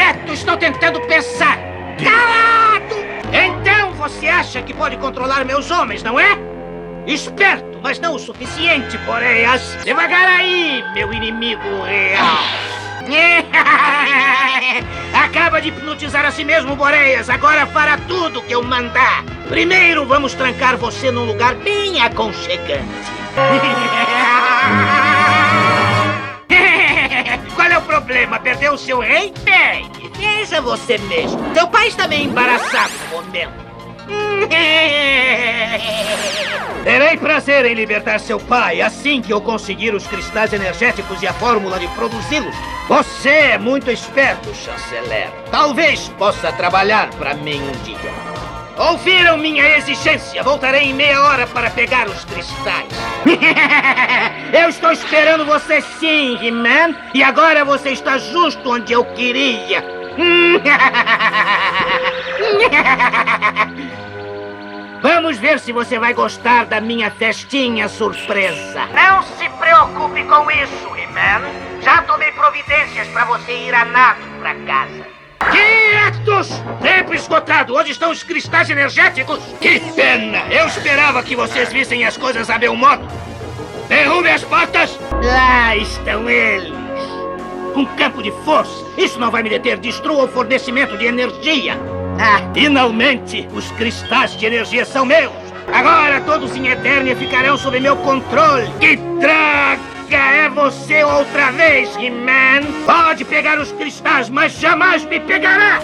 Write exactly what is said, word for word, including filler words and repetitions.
quieto! Estou tentando pensar! Calado! Então você acha que pode controlar meus homens, não é? Esperto, mas não o suficiente, Boreas. Devagar aí, meu inimigo real. Acaba de hipnotizar a si mesmo, Boreas. Agora fará tudo que eu mandar. Primeiro, vamos trancar você num lugar bem aconchegante. Qual é o problema? Perdeu o seu rei? Bem, veja você mesmo. Teu pai está meio embaraçado no momento. Terei prazer em libertar seu pai assim que eu conseguir os cristais energéticos e a fórmula de produzi-los. Você é muito esperto, chanceler. Talvez possa trabalhar para mim um dia. Ouviram minha exigência? Voltarei em meia hora para pegar os cristais. Eu estou esperando você sim, He-Man. E agora você está justo onde eu queria. Vamos ver se você vai gostar da minha festinha surpresa. Não se preocupe com isso, He-Man. Já tomei providências para você ir a nado para casa. Quietos! Tempo esgotado! Onde estão os cristais energéticos? Que pena! Eu esperava que vocês vissem as coisas a meu modo. Derrube as portas! Lá estão eles! Um campo de força! Isso não vai me deter! Destrua o fornecimento de energia! Ah, finalmente, os cristais de energia são meus! Agora todos em Eternia ficarão sob meu controle! Que traga! É você outra vez, He-Man! Pode pegar os cristais, mas jamais me pegará!